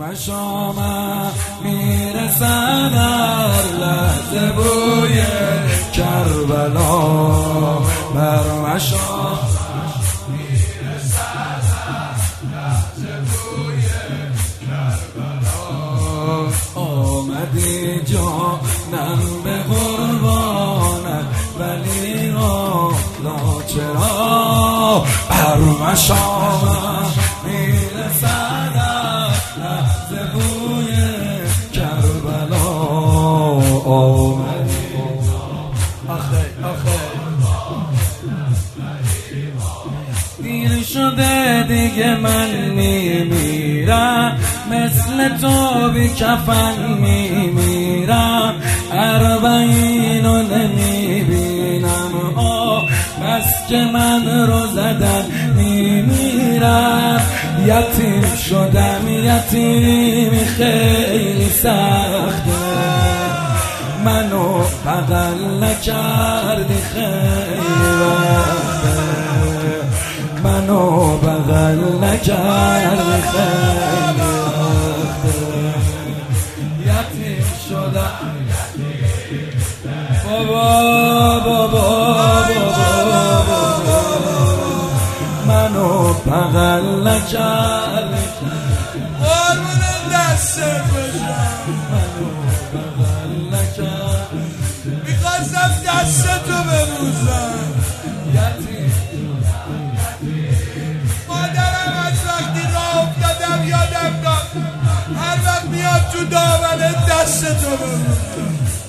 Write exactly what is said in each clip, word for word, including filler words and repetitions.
مشامم میرسد هر لحظه بوی کربلا، بر مشامم میرسد هر لحظه بوی کربلا. آمدی جانم به قربانت ولی حالا چرا بر مشامم میرسد لحظه بوی کربلا. آمدی آخه آخه دیر شده دیگه من میمیرم، مثل تو بی کفن میمیرم، اربعین رو نمیبینم. آه بس که من رو زدن میمیرم، یتیم شدم یتیمی خیلی سخته، منو بغل نکردی خیلی وقته، منو بغل نکردی خیلی وقته، یتیم شدم بابا بابا بابا، منو بغل نکردی قربون دست بشم، منو بغل نکردی، میخواستم دست تو ببوسم. مادرم از وقتی راه افتادم یادم داد هر وقت میاد تو دامنه دست تو ببوسم.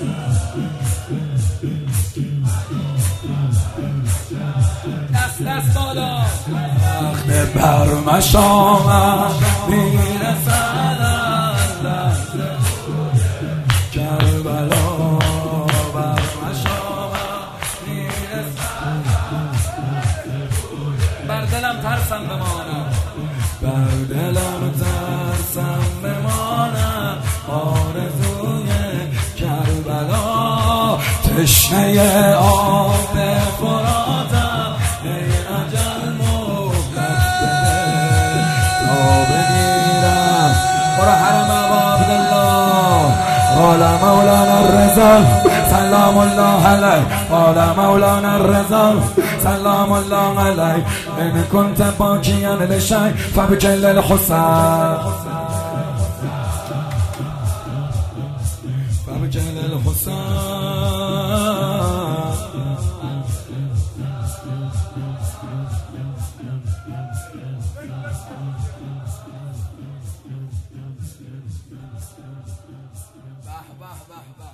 دست دست بالا وقت بر مشامم میرسد لحظه کربلا، بر مشامم میرسد بر دلم ترسم بمانم، بر دلم ترسم بمانم، آرزوی کربلا، تشنه آب فراتم، ای اجل مهلت بده تا بگیرم. برو حرم ابا عبدالله، قال مولانا الرضا سلام الله علیه، قال مولانا الرضا سلام الله علیه، ان كنت باکیا لشیء فبجل الحسن، فبجل الحسن. به به به به